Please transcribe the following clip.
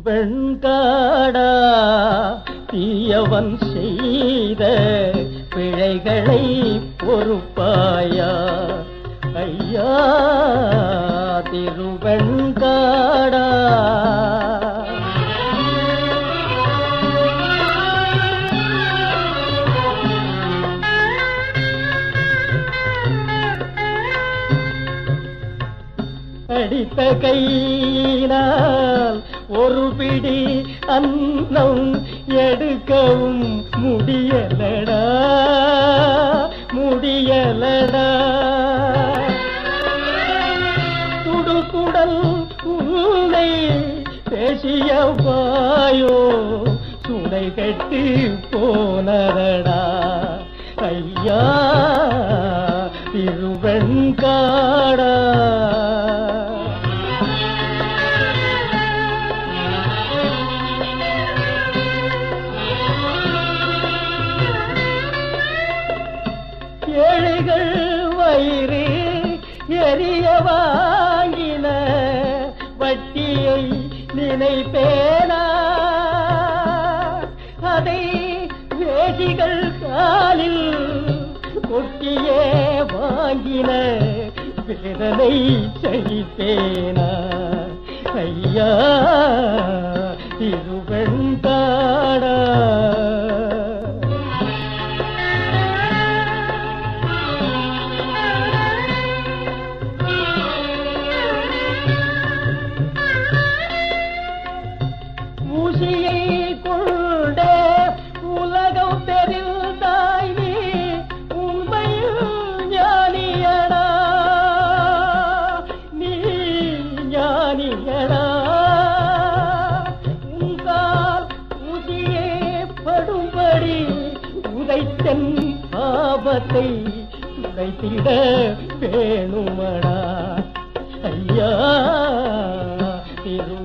திருவெண்காடா தீயவன் செய்த பிழைகளை பொறுப்பாயா ஐயா திருவெண்காடா. அடித்த கையினால் ஒரு பிடி அன்னம் எடுக்கவும் முடியலடா முடியலடா. துடுக்குடல் உன்னை பேசிய வாயோ சுடை கட்டி போனதடா ஐயா திருவெண்காடா. ஏழைகள் வயிறு எரிய வாங்கின வட்டியை நினைப்பேனா அதை வேசிகள் காலில் கொட்டியே வாங்கின வேதனை சகிப்பேனா ஐயா திருவெண்காடா. ஊசியை கொண்டே உலகம் தெரிந்தாய் நீ உண்மையில் ஞானியடா நீ ஞானியடா. உங்கால் ஊசியே படும்படி உதைத்தன் பாவத்தை உதைத்திட வேணுமடா ஐயா திரு